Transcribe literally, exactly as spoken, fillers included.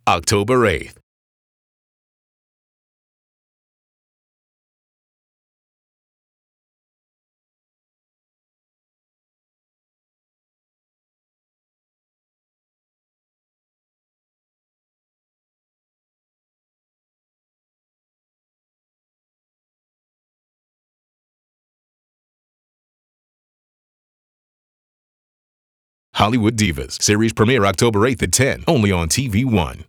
October eighth. Hollywood Divas. Series premiere October eighth at ten, only on T V One.